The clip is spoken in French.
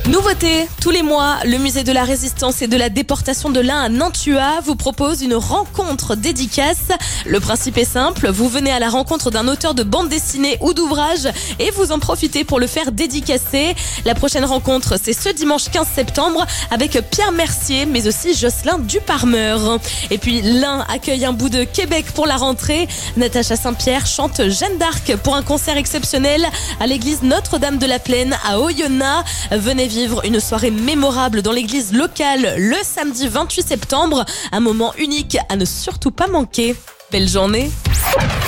Nouveauté, tous les mois, le musée de la Résistance et de la déportation de l'Ain à Nantua vous propose une rencontre dédicace. Le principe est simple, vous venez à la rencontre d'un auteur de bande dessinée ou d'ouvrage et vous en profitez pour le faire dédicacer. La prochaine rencontre, c'est ce dimanche 15 septembre avec Pierre Mercier, mais aussi Jocelyn Duparmeur. Et puis l'Ain accueille un bout de Québec pour la rentrée. Natacha Saint-Pierre chante Jeanne d'Arc pour un concert exceptionnel à l'église Notre-Dame de la Plaine à Oyonnax. Venez vivre une soirée mémorable dans l'église locale le samedi 28 septembre. Un moment unique à ne surtout pas manquer. Belle journée.